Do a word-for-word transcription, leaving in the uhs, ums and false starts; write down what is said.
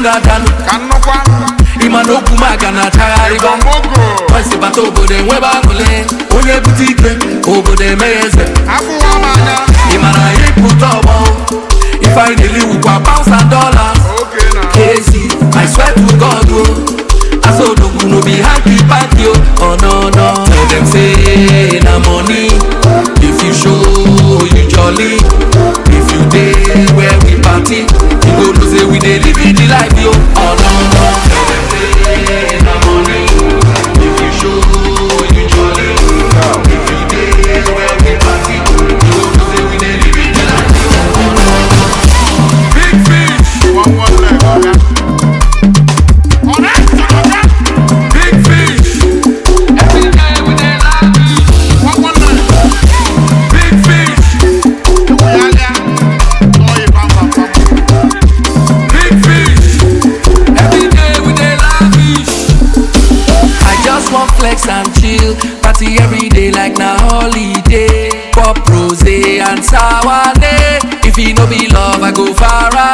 na danu. Imano kumaga na charigo. Kwesi bato bode weba ngole. Onye butike obode meze. Imana put up. If I really would go pounds and dollars. Casey, I swear to God, oh, I saw no no be happy party, oh no no. Tell them say na money. If you show you jolly, if you day where we party, you go to say we dey live the life, yo. Oh no no. Tell them say na money. If you show you jolly, if you day where we party, you go to say we dey live the life, yo. Oh no no. Big fish, one one leg, okay. Big fish, every day we dey laugh. One one leg. Big fish, big fish, every day we dey laugh. I just want flex and chill, party every day like na holiday. Pop rose and sour day. If it no be love, I go far away.